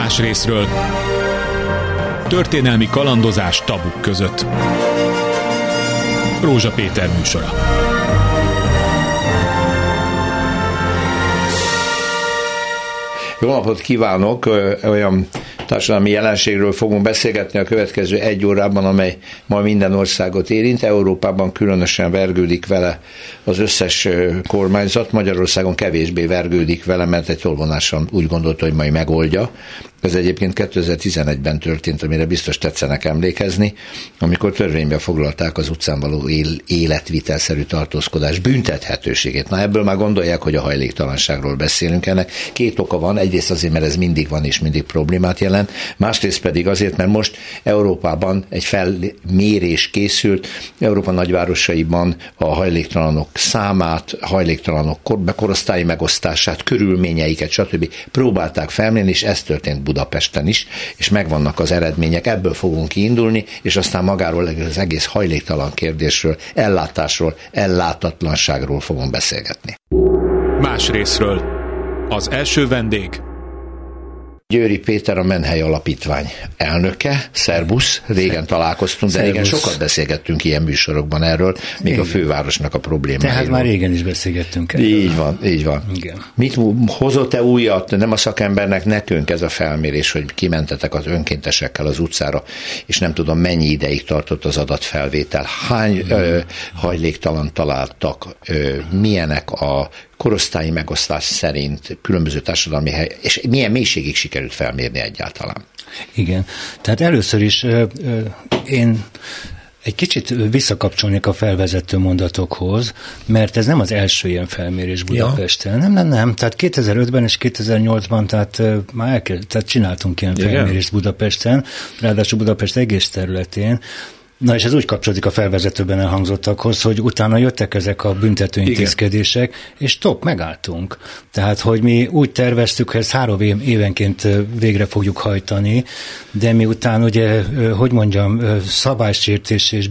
Másrészről történelmi kalandozás tabuk között. Rózsa Péter műsora. Jó napot kívánok! Olyan társadalmi jelenségről fogunk beszélgetni a következő 1 órában, amely ma minden országot érint. Európában különösen vergődik vele az összes kormányzat, Magyarországon kevésbé vergődik vele, mert egy tolvonáson úgy gondolta, hogy majd megoldja. Ez egyébként 2011-ben történt, amire biztos tetszenek emlékezni, amikor törvénybe foglalták az utcán való életvitelszerű tartózkodás büntethetőségét. Na, ebből már gondolják, hogy a hajléktalanságról beszélünk. Ennek 2 oka van. Egyrészt azért, mert ez mindig van és mindig problémát jelent, másrészt pedig azért, mert most Európában egy felmérés készült, Európa nagyvárosaiban a hajléktalanok számát, hajléktalanok korosztályi megosztását, körülményeiket, stb. Próbálták felmérni, és ez történt Budapesten is, és megvannak az eredmények, ebből fogunk kiindulni, és aztán magáról az egész hajléktalan kérdésről, ellátásról, ellátatlanságról fogunk beszélgetni. Másrészről az első vendég Győri Péter, a Menhely Alapítvány elnöke. Szerbusz, régen találkoztunk, de régen sokat beszélgettünk ilyen műsorokban erről, még igen. A fővárosnak a problémáiról. Tehát már régen is beszélgettünk erről. Így van. Igen. Mit hozott-e újat, nem a szakembernek, nekünk ez a felmérés, hogy kimentetek az önkéntesekkel az utcára, és nem tudom, mennyi ideig tartott az adatfelvétel, hány hajléktalan találtak, milyenek a korosztályi megosztás szerint különböző társadalmi hely, és milyen mélységig sikerült felmérni egyáltalán? Igen, tehát először is én egy kicsit visszakapcsolnék a felvezető mondatokhoz, mert ez nem az első ilyen felmérés Budapesten. Ja. Nem. Tehát 2005-ben és 2008-ban tehát csináltunk ilyen felmérést Budapesten, ráadásul Budapest egész területén. Na és ez úgy kapcsolódik a felvezetőben elhangzottakhoz, hogy utána jöttek ezek a büntető intézkedések, és megálltunk. Tehát, hogy mi úgy terveztük, hogy ezt 3 évenként végre fogjuk hajtani, de miután ugye, szabálysértés és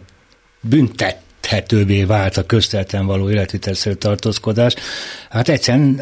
büntethetővé vált a közterületen való életvitelszerű tartózkodás. Hát egyszerűen,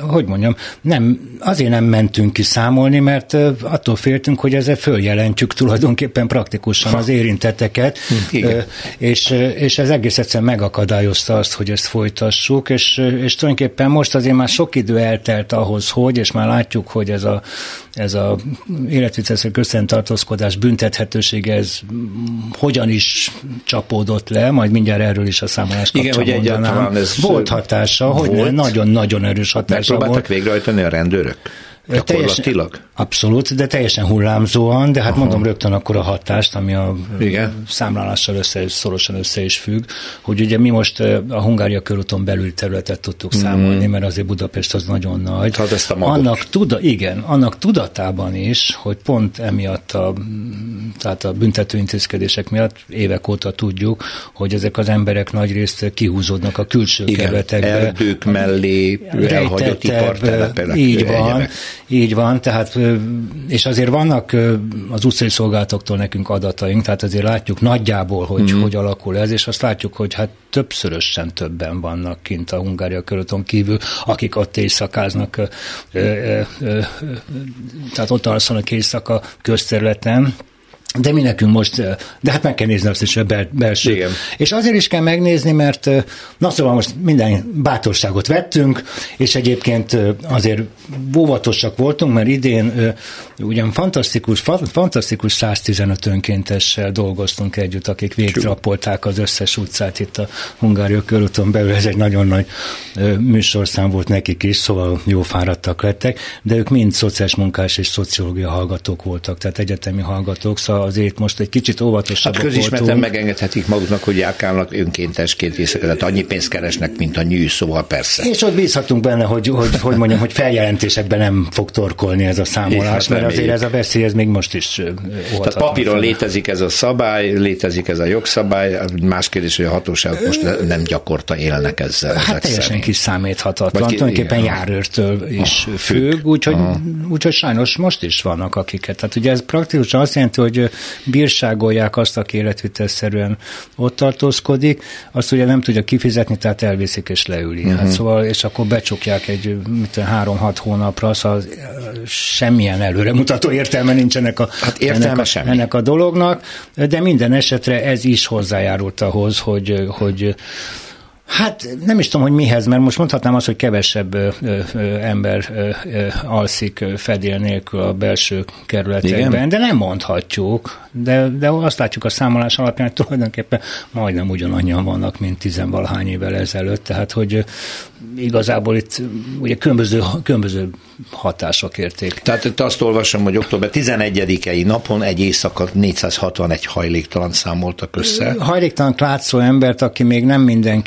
azért nem mentünk ki számolni, mert attól féltünk, hogy ezzel följelentjük tulajdonképpen praktikusan az érintetteket, és ez egész egyszerűen megakadályozta azt, hogy ezt folytassuk, és tulajdonképpen most azért már sok idő eltelt ahhoz, és már látjuk, hogy ez a életvitelszerű közterületen tartózkodás büntethetősége, ez hogyan is csapódott le, majd mindjárt erről is a számolás kapcsán mondanám. Volt hatása, hogy nagyon-nagyon erős hatása volt. Megpróbáltak végrehajtani a rendőrök? Gyakorlatilag? Abszolút, de teljesen hullámzóan, de hát mondom rögtön akkor a hatást, ami a számlálással szorosan össze is függ, hogy ugye mi most a Hungária körúton belül területet tudtuk számolni, mert azért Budapest az nagyon nagy. Hát ezt a magok. Annak tudatában is, hogy pont emiatt tehát a büntető intézkedések miatt évek óta tudjuk, hogy ezek az emberek nagyrészt kihúzódnak a külső kerületekbe. Erdők mellé, elhagyott ipartelepek. Így van, tehát, és azért vannak az utcai szolgálatoktól nekünk adataink, tehát azért látjuk nagyjából, hogy alakul ez, és azt látjuk, hogy hát többszörösen többen vannak kint a Hungária körúton kívül, akik ott éjszakáznak, tehát ott alszanak éjszaka közterületen. De mi nekünk most, de hát meg kell nézni azt is, a belső. Igen. És azért is kell megnézni, mert szóval most minden bátorságot vettünk, és egyébként azért óvatosak voltunk, mert idén ugyan fantasztikus 115 önkéntessel dolgoztunk együtt, akik végigtrapolták az összes utcát itt a Hungária körúton belül. Ez egy nagyon nagy műsorszám volt nekik is, szóval jó fáradtak lettek, de ők mind szociális munkás és szociológia hallgatók voltak, tehát egyetemi hallgatók, szóval azért most egy kicsit óvatosabbak voltunk. Hát közismerten megengedhetik maguknak, hogy járkálnak önkéntesként éjszaka, annyi pénzt keresnek, mint a nyű, szóval persze. És ott bízhatunk benne, hogy feljelentésekben nem fog torkolni ez a számolás, mert azért ez a veszély, ez még most is óhatatlan. Tehát papíron létezik ez a szabály, létezik ez a jogszabály, más kérdés, hogy a hatóságok most nem gyakorta élnek ezzel. Hát teljesen kiszámíthatatlan, tulajdonképpen járőrtől is függ, úgyhogy sajnos most is vannak akiket. Tehát ugye ez praktikusan azt jelenti, hogy bírságolják azt, aki életvitelszerűen ott tartózkodik, azt ugye nem tudja kifizetni, tehát elviszik és leüli. Hát szóval, és akkor becsukják egy 3-6 hónapra, szóval semmilyen előremutató értelme nincs ennek a dolognak, de minden esetre ez is hozzájárult ahhoz, hogy hát nem is tudom, hogy mihez, mert most mondhatnám azt, hogy kevesebb ember alszik fedél nélkül a belső kerületekben, igen? De nem mondhatjuk, de azt látjuk a számolás alapján, hogy tulajdonképpen majdnem ugyanannyian vannak, mint 10-valahány évvel ezelőtt, tehát hogy igazából itt ugye különböző hatások érték. Tehát itt azt olvasom, hogy október 11-i napon egy éjszaka 461 hajléktalan számoltak össze. Hajléktalan látszó embert, aki még nem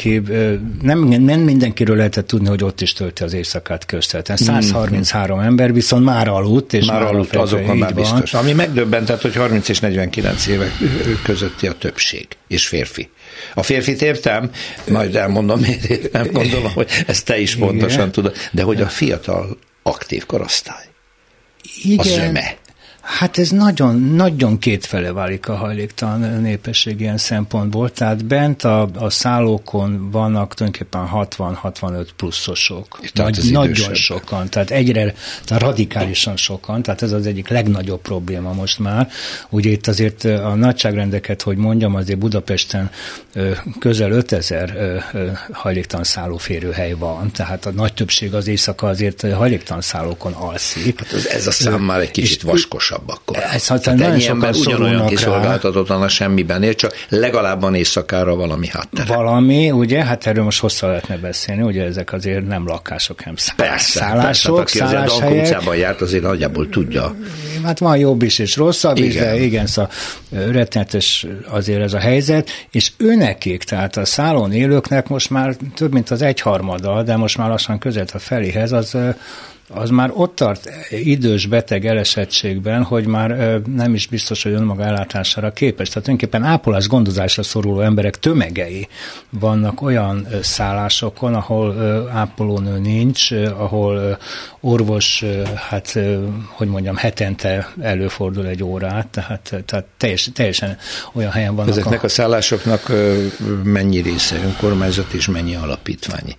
mindenkiről lehetett tudni, hogy ott is tölti az éjszakát közvetlen. 133 ember viszont már aludt, és már aludt, azokon már biztos. Ami megdöbbentett, hogy 30 és 49 évek közötti a többség, és férfi. A férfit értem, majd elmondom, nem gondolom, hogy ezt te is pontosan tudod, de hogy a fiatal aktív korosztály. Igen. A zöme. Hát ez nagyon, nagyon kétfele válik a hajléktalan népesség ilyen szempontból, tehát bent a szállókon vannak tulajdonképpen 60-65 pluszosok. Nagyon sokan, tehát radikálisan sokan, tehát ez az egyik legnagyobb probléma most már. Ugye itt azért a nagyságrendeket, hogy mondjam, azért Budapesten közel 5000 hajléktalan szállóférőhely van, tehát a nagy többség az éjszaka azért hajléktalan szállókon alszik. Hát ez a szám már egy kicsit vaskosabb. Akkor. Tehát ennyi ember ugyanolyan kiszolgáltatottan a semmiben él, csak legalább van éjszakára valami háttere. Valami, ugye, hát erről most hosszá lehetne beszélni, ugye ezek azért nem lakások, hanem szállások, persze, hát aki az utcában járt, azért nagyjából tudja. Hát van jobb is és rosszabb is, de igen, szóval rettenetes azért ez a helyzet, és őnekik, tehát a szállón élőknek most már több mint az 1/3, de most már lassan közel a feléhez, az már ott tart idős beteg elesettségben, hogy már nem is biztos, hogy önmaga ellátására képes. Tehát tulajdonképpen ápolás gondozásra szoruló emberek tömegei vannak olyan szállásokon, ahol ápolónő nincs, ahol orvos, hát hogy mondjam, hetente előfordul egy órát, tehát teljesen olyan helyen vannak. Ezeknek a szállásoknak mennyi része önkormányzat és mennyi alapítványi?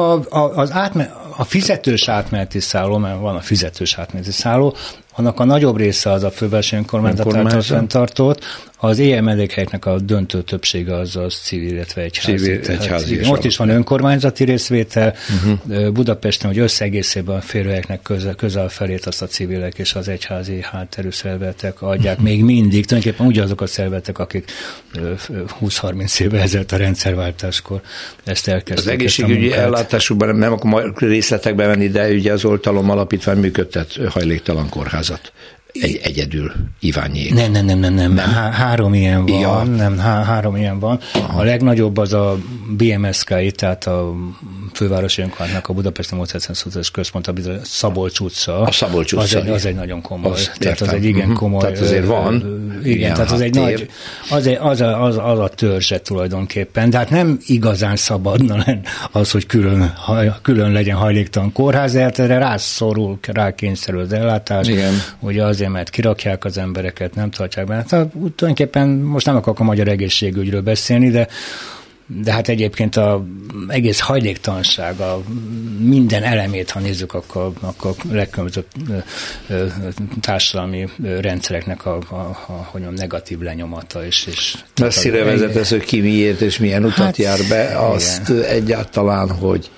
A fizetős átmeneti szálló, mert van a fizetős átmeneti szálló, annak a nagyobb része az a fővárosi önkormányzat által fenntartott, az ilyen mellékhelyeknek a döntő többsége az civil, illetve egyházi. Ott is van önkormányzati részvétel, Budapesten, hogy összegészében a férőhelyeknek közel felét azt a civilek és az egyházi hátterű szervezetek adják még mindig. Tulajdonképpen ugyanazok a szervezetek, akik 20-30 évvel ezelőtt a rendszerváltáskor ezt elkezdték. Az egészségügyi ellátásukban nem akarok részletekbe menni, de ugye az Oltalom Alapítvány működtet hajléktalan kórházat. Egyedül Iványék. Nem. 3 ilyen van. Ja. Nem, 3 ilyen van. Aha. A legnagyobb az a BMSK-i, tehát a fővárosi önkormányzatnak a Budapesti Módszertanszociális Központ, a Szabolcs utca. A Szabolcs utca. Az egy nagyon komoly. Tehát az egy igen komoly. Tehát azért van. Igen, tehát az egy nagy, az a törzse tulajdonképpen. De hát nem igazán szabadna az, hogy külön legyen hajléktalan kórház, de hát erre rákényszerül az ellátás. Igen. Ugye azért, mert kirakják az embereket, nem tartják benne. Tehát tulajdonképpen most nem akarok a magyar egészségügyről beszélni, de hát egyébként az egész hajléktalanság, minden elemét, ha nézzük, akkor legkülönbözőbb társadalmi rendszereknek a negatív lenyomata. Messzire vezet ez, hogy ki miért és milyen utat jár be, azt igen. Egyáltalán, hogy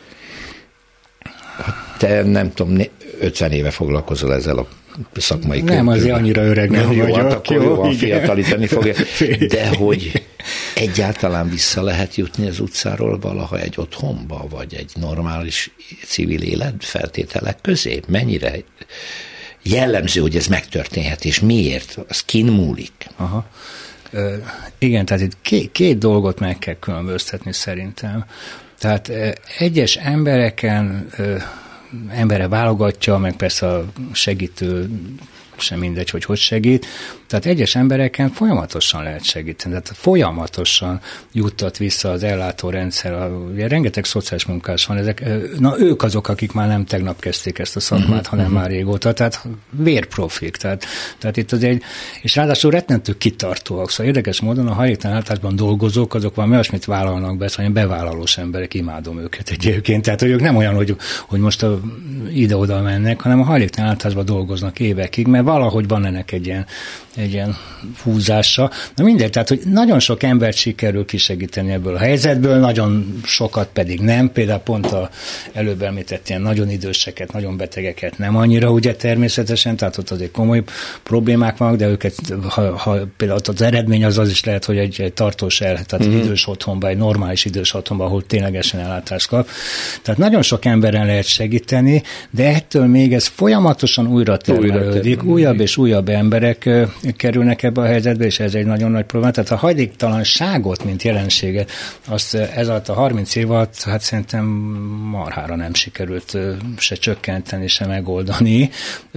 te nem tudom, 50 éve foglalkozol ezzel a szakmai nem, azért annyira öreg nem vagyok. Hát akkor jóval fiatalítani fogja. De hogy egyáltalán vissza lehet jutni az utcáról valaha egy otthonba, vagy egy normális civil élet feltételek közé? Mennyire jellemző, hogy ez megtörténhet, és miért? Az kin múlik? Aha. Igen, tehát itt két dolgot meg kell különböztetni szerintem. Tehát egyes emberre válogatja, meg persze a segítő sem mindegy, hogy segít. Tehát egyes embereken folyamatosan lehet segíteni, tehát folyamatosan juttat vissza az ellátórendszer. Ugye rengeteg szociális munkás van, ők azok, akik már nem tegnap kezdték ezt a szakmát, hanem már régóta, tehát vérprofik. Tehát itt az és ráadásul rettentő kitartóak. Szóval érdekes módon a hajléktalan ellátásban dolgozók, azok valami olyasmit vállalnak be, szóval bevállalós emberek, imádom őket egyébként. Tehát, hogy ők nem olyan, hogy most ide-oda mennek, hanem a hajléktalan ellátásban dolgoznak évekig, mert valahogy van ennek egy ilyen húzása. Na mindegy, tehát, hogy nagyon sok embert sikerül kisegíteni ebből a helyzetből, nagyon sokat pedig nem. Például pont előbb említett ilyen nagyon időseket, nagyon betegeket nem annyira, ugye természetesen, tehát ott azért komoly problémák vannak, de őket, ha például az eredmény az is lehet, hogy egy tartós tehát egy idős otthonban, egy normális idős otthonban, ahol ténylegesen ellátást kap. Tehát nagyon sok emberen lehet segíteni, de ettől még ez folyamatosan újra termelődik, újabb és újabb emberek kerülnek ebbe a helyzetbe, és ez egy nagyon nagy probléma. Tehát a hajléktalanságot, mint jelenséget, azt ez alatt a 30 év alatt, hát szerintem marhára nem sikerült se csökkenteni, se megoldani.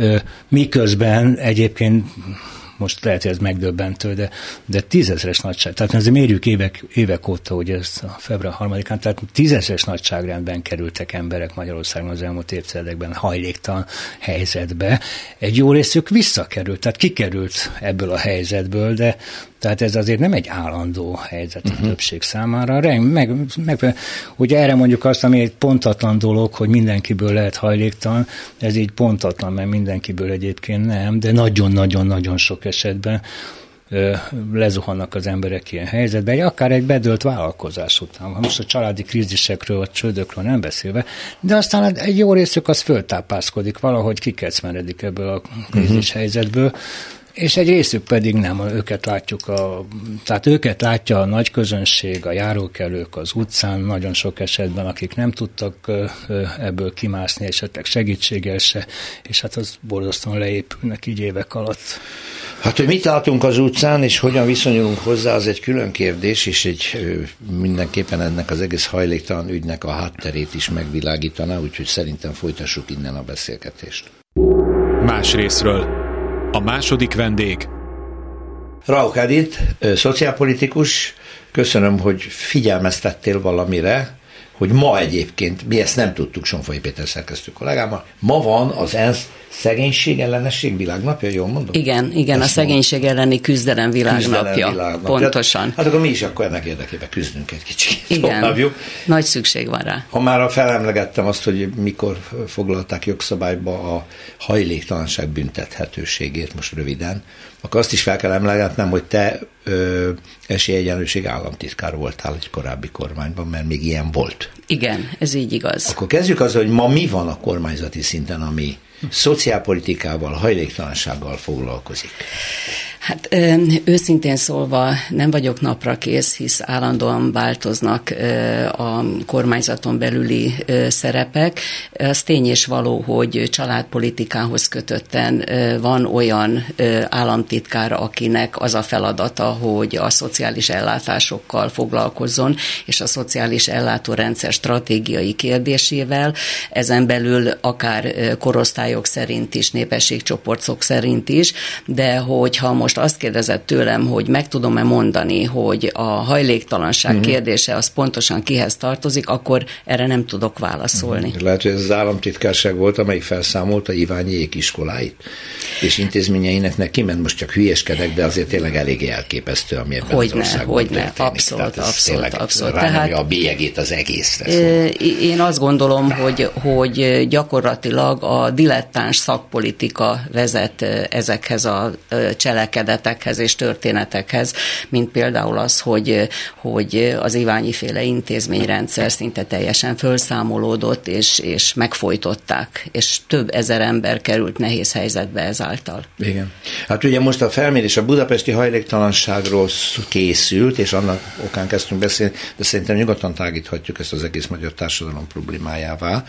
Miközben egyébként most lehet, hogy ez megdöbbentő, de 10 000-es nagyság. Tehát azért mérjük évek óta, ugye ez a február 3-án, tehát 10 000-es nagyságrendben kerültek emberek Magyarországon az elmúlt évtizedekben hajléktalan helyzetbe. Egy jó részük visszakerült, tehát kikerült ebből a helyzetből, de tehát ez azért nem egy állandó helyzet a többség számára. Ugye erre mondjuk azt, ami egy pontatlan dolog, hogy mindenkiből lehet hajléktalan, ez így pontatlan, mert mindenkiből egyébként nem, de nagyon-nagyon-nagyon sok esetben lezuhannak az emberek ilyen helyzetbe, akár egy bedőlt vállalkozás után. Most a családi krízisekről, vagy csődökről nem beszélve, de aztán egy jó részük az föltápászkodik, valahogy kikecmeredik ebből a krízis helyzetből, és egy részük pedig nem, tehát őket látja a nagy közönség, a járókelők az utcán, nagyon sok esetben, akik nem tudtak ebből kimászni, esetleg segítséggel se, és hát az borzasztóan leépülnek így évek alatt. Hát, hogy mit látunk az utcán, és hogyan viszonyulunk hozzá, az egy külön kérdés, és mindenképpen ennek az egész hajléktalan ügynek a hátterét is megvilágítaná, úgyhogy szerintem folytassuk innen a beszélgetést. Más részről. A második vendég. Rauch Edith, szociálpolitikus, köszönöm, hogy figyelmeztettél valamire, hogy ma egyébként, mi ezt nem tudtuk Sonfai Péter szerkesztő kollégámmal, ma van az ENSZ szegénység ellenesség világnapja, jól mondom? Igen, a szegénység elleni küzdelem világnapja. Pontosan. Hát akkor mi is akkor ennek érdekében küzdünk egy kicsit. Igen, továbbjuk. Nagy szükség van rá. Ha már felemlegettem azt, hogy mikor foglalták jogszabályba a hajléktalanság büntethetőségét, most röviden, akkor azt is fel kell emlegetnem, hogy te esélyegyenlőség államtitkár voltál egy korábbi kormányban, mert még ilyen volt. Igen, ez így igaz. Akkor kezdjük azzal, hogy ma mi van a kormányzati szinten, ami szociálpolitikával, hajléktalansággal foglalkozik. Hát őszintén szólva nem vagyok napra kész, hisz állandóan változnak a kormányzaton belüli szerepek. Az tény és való, hogy családpolitikához kötötten van olyan államtitkár, akinek az a feladata, hogy a szociális ellátásokkal foglalkozzon, és a szociális ellátórendszer stratégiai kérdésével, ezen belül akár korosztályok szerint is, népességcsoportok szerint is, de hogyha most azt kérdezett tőlem, hogy meg tudom-e mondani, hogy a hajléktalanság kérdése az pontosan kihez tartozik, akkor erre nem tudok válaszolni. Lehet, hogy ez az államtitkárság volt, amelyik felszámolta Iványiék iskoláit, és intézményeinek neki ment, most csak hülyeskedek, de azért tényleg eléggé elképesztő, ami ebben az országban történik. Abszolút. Tehát a bélyegét az egészre. Én azt gondolom, hogy gyakorlatilag a dilettáns szakpolitika vezet ezekhez a cselekedetekhez és történetekhez, mint például az, hogy az Iványi-féle intézményrendszer szinte teljesen felszámolódott, és megfojtották, és több ezer ember került nehéz helyzetbe ezáltal. Igen. Hát ugye most a felmérés a budapesti hajléktalanságról készült, és annak okán kezdtünk beszélni, de szerintem nyugodtan tágíthatjuk ezt az egész magyar társadalom problémájává,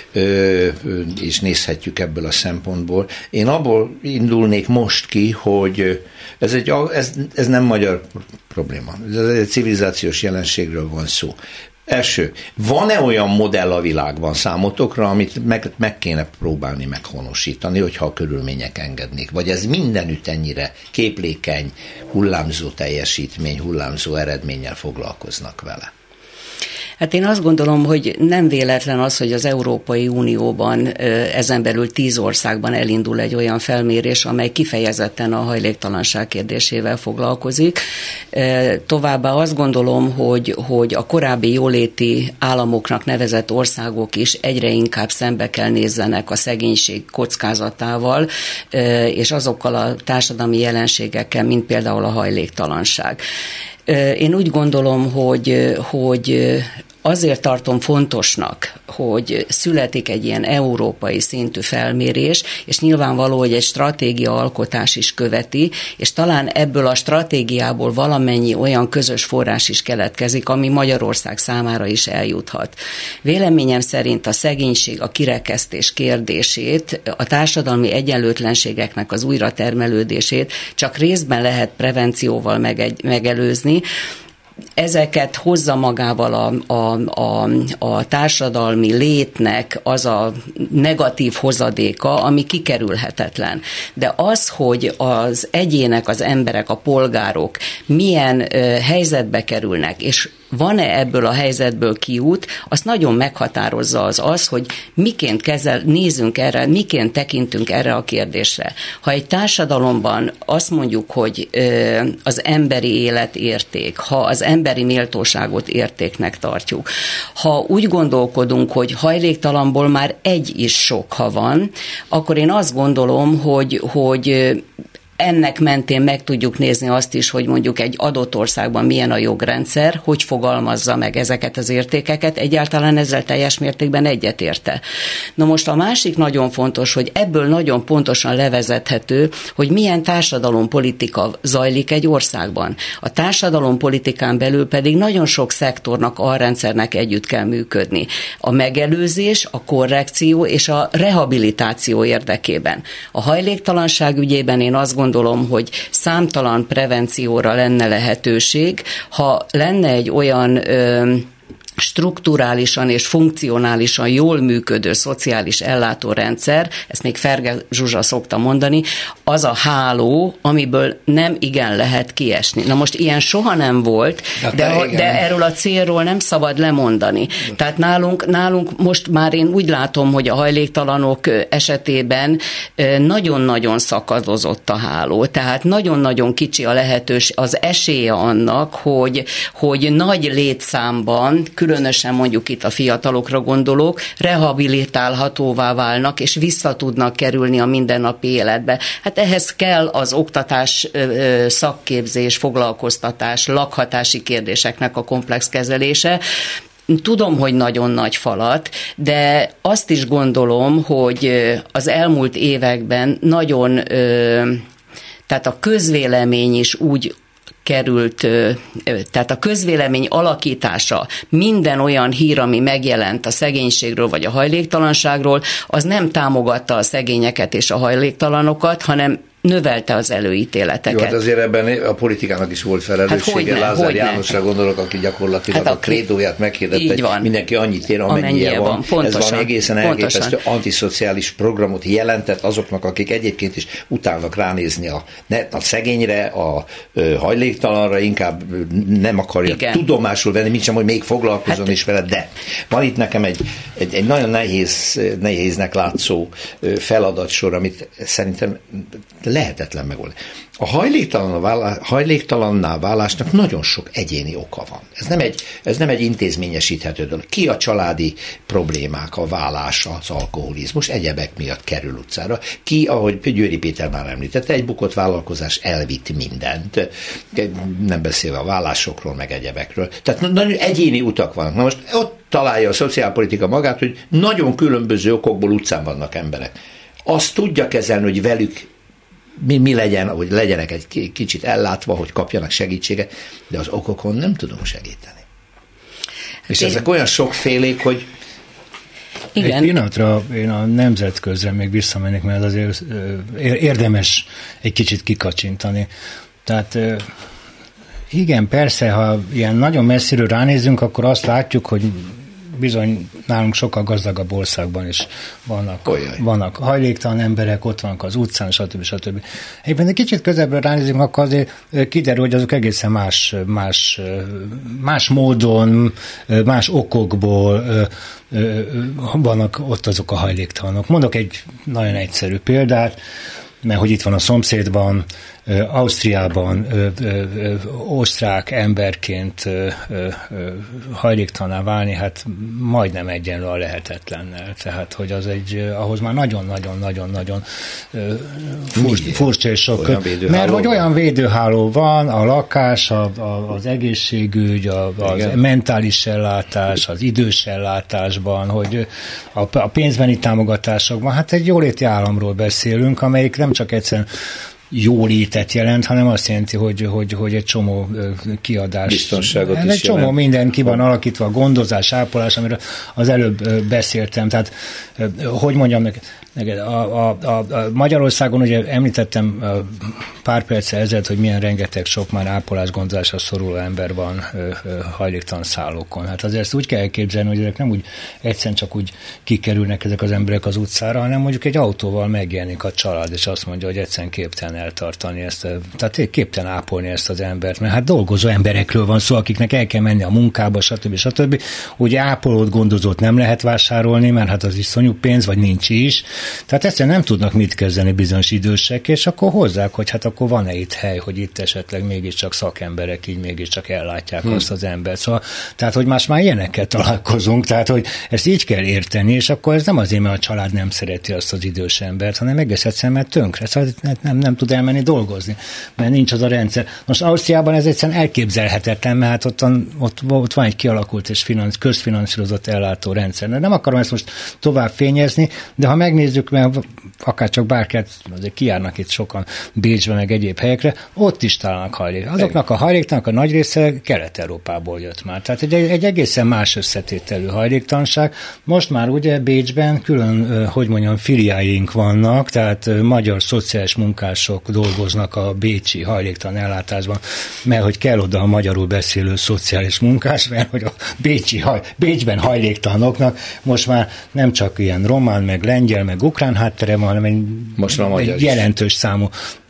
és nézhetjük ebből a szempontból. Én abból indulnék most ki, hogy ez nem magyar probléma. Ez egy civilizációs jelenségről van szó. Első, van-e olyan modell a világban számotokra, amit meg kéne próbálni meghonosítani, hogyha a körülmények engednék? Vagy ez mindenütt ennyire képlékeny, hullámzó teljesítmény, hullámzó eredménnyel foglalkoznak vele? Hát én azt gondolom, hogy nem véletlen az, hogy az Európai Unióban ezen belül 10 országban elindul egy olyan felmérés, amely kifejezetten a hajléktalanság kérdésével foglalkozik. Továbbá azt gondolom, hogy a korábbi jóléti államoknak nevezett országok is egyre inkább szembe kell nézzenek a szegénység kockázatával, és azokkal a társadalmi jelenségekkel, mint például a hajléktalanság. Én úgy gondolom, hogy azért tartom fontosnak, hogy születik egy ilyen európai szintű felmérés, és nyilvánvaló, hogy egy stratégiaalkotás is követi, és talán ebből a stratégiából valamennyi olyan közös forrás is keletkezik, ami Magyarország számára is eljuthat. Véleményem szerint a szegénység, a kirekesztés kérdését, a társadalmi egyenlőtlenségeknek az újratermelődését csak részben lehet prevencióval megelőzni. Ezeket hozza magával a társadalmi létnek az a negatív hozadéka, ami kikerülhetetlen. De az, hogy az egyének, az emberek, a polgárok milyen helyzetbe kerülnek, és van-e ebből a helyzetből kiút, azt nagyon meghatározza az, hogy miként nézünk erre, miként tekintünk erre a kérdésre. Ha egy társadalomban azt mondjuk, hogy az emberi élet érték, ha az emberi méltóságot értéknek tartjuk, ha úgy gondolkodunk, hogy hajléktalanból már egy is sok, ha van, akkor én azt gondolom, hogy ennek mentén meg tudjuk nézni azt is, hogy mondjuk egy adott országban milyen a jogrendszer, hogy fogalmazza meg ezeket az értékeket, egyáltalán ezzel teljes mértékben egyetérte. Na most a másik nagyon fontos, hogy ebből nagyon pontosan levezethető, hogy milyen társadalompolitika zajlik egy országban. A társadalompolitikán belül pedig nagyon sok szektornak, alrendszernek együtt kell működni. A megelőzés, a korrekció és a rehabilitáció érdekében. A hajléktalanság ügyében én azt gondolom, hogy számtalan prevencióra lenne lehetőség, ha lenne egy olyan strukturálisan és funkcionálisan jól működő szociális ellátórendszer, ezt még Ferge Zsuzsa szokta mondani, az a háló, amiből nem igen lehet kiesni. Na most ilyen soha nem volt, de erről a célról nem szabad lemondani. Tehát nálunk most már én úgy látom, hogy a hajléktalanok esetében nagyon-nagyon szakadozott a háló. Tehát nagyon-nagyon kicsi a lehetőség, az esélye annak, hogy nagy létszámban, különösen mondjuk itt a fiatalokra gondolok, rehabilitálhatóvá válnak, és vissza tudnak kerülni a mindennapi életbe. Hát ehhez kell az oktatás, szakképzés, foglalkoztatás, lakhatási kérdéseknek a komplex kezelése. Tudom, hogy nagyon nagy falat, de azt is gondolom, hogy az elmúlt években nagyon, tehát a közvélemény is úgy került, tehát a közvélemény alakítása, minden olyan hír, ami megjelent a szegénységről vagy a hajléktalanságról, az nem támogatta a szegényeket és a hajléktalanokat, hanem növelte az előítéleteket. Jó, hát azért ebben a politikának is volt felelőssége. Hát Lázár Jánosra gondolok, aki gyakorlatilag a krédóját meghirdette, hogy mindenki annyit ér, amennyire van. Pontosan, ez valami egészen elképesztő antiszociális programot jelentett azoknak, akik egyébként is utálnak ránézni a szegényre, a hajléktalanra, inkább nem akarja tudomásul venni, mintsem, hogy még foglalkozon is vele, de van itt nekem egy nagyon nehéznek látszó feladatsor, amit szerintem lehetetlen megoldani. A hajléktalanná válásnak nagyon sok egyéni oka van. Ez nem egy intézményesíthető dolog. Ki a családi problémák, a vállás, az alkoholizmus, egyebek miatt kerül utcára. Ki, ahogy Győri Péter már említette, egy bukott vállalkozás elvitt mindent, nem beszélve a vállásokról, meg egyebekről. Tehát nagyon egyéni utak vannak. Na most ott találja a szociálpolitika magát, hogy nagyon különböző okokból utcán vannak emberek. Azt tudja kezelni, hogy velük mi legyen, hogy legyenek egy kicsit ellátva, hogy kapjanak segítséget, de az okokon nem tudunk segíteni. És ezek olyan sokfélék, hogy igen. Egy pillanatra én a nemzetközre még visszamennék, mert azért érdemes egy kicsit kikacsintani. Tehát Igen, persze, ha ilyen nagyon messziről ránézünk, akkor azt látjuk, hogy bizony nálunk sokkal gazdagabb országban is vannak hajléktalan emberek, ott vannak az utcán, stb. Egyébként egy kicsit közelből ránézünk, akkor azért kiderül, hogy azok egészen más módon, más okokból vannak ott azok a hajléktalanok. Mondok egy nagyon egyszerű példát, mert hogy itt van a szomszédban, Ausztriában osztrák emberként hajléktalanná válni, hát majdnem egyenlő a lehetetlennel. Tehát, hogy az ahhoz már nagyon-nagyon-nagyon furcsa és sok. Mert hogy olyan védőháló van, a lakás, az egészségügy, a mentális ellátás, az idős ellátásban, hogy a pénzbeni támogatásokban, hát egy jóléti államról beszélünk, amelyik nem csak egyszerűen jólétet jelent, hanem azt jelenti, hogy egy csomó kiadás. Biztonságot is egy csomó jelent. Minden ki van alakítva, a gondozás, ápolás, amiről az előbb beszéltem. Tehát, hogy mondjam neked, a Magyarországon ugye említettem pár perccel ezelőtt, hogy milyen rengeteg sok már ápolás, gondozásra szoruló ember van hajléktalan szállókon. Hát azért ezt úgy kell elképzelni, hogy ezek nem úgy egyszerűen csak úgy kikerülnek ezek az emberek az utcára, hanem mondjuk egy autóval megjelenik a család, és azt mondja, hogy egyszerűen képtelen eltartani ezt, tehát képtelen ápolni ezt az embert, mert hát dolgozó emberekről van szó, akiknek el kell menni a munkába, stb. Ugye ápolót, gondozót nem lehet vásárolni, mert hát az iszonyú pénz, vagy nincs is. Tehát egyszerűen nem tudnak mit kezdeni bizonyos idősek, és akkor hozzák, hogy hát akkor van-e itt hely, hogy itt esetleg mégiscsak szakemberek így mégiscsak ellátják azt az embert. Szóval, tehát, hogy már ilyenekkel találkozunk, tehát, hogy ezt így kell érteni, és akkor ez nem azért, mert a család nem szereti azt az idős embert, hanem egész egyszerűen, mert tönkre, szóval nem tud elmenni dolgozni, mert nincs az a rendszer. Most Ausztriában ez egyszerűen elképzelhetetlen, mert hát ott van egy kialakult és közfinanszírozott ellátó rendszer. Nem akarom ezt most tovább fényezni, de ha megnézzük, mert akár csak bárkát, azért kijárnak itt sokan Bécsbe, meg egyéb helyekre, ott is találnak hajlék. Azoknak a hajléktalanok a nagy része Kelet-Európából jött már. Tehát egy egészen más összetételű hajléktalanság. Most már ugye Bécsben külön, hogy mondjam, filiáink vannak, tehát magyar szociális munkások dolgoznak a bécsi hajléktalan ellátásban, mert hogy kell oda a magyarul beszélő szociális munkás, mert hogy a Bécsben hajléktalanoknak most már nem csak ilyen román, meg lengyel, meg ukrán háttere van, hanem egy jelentős számú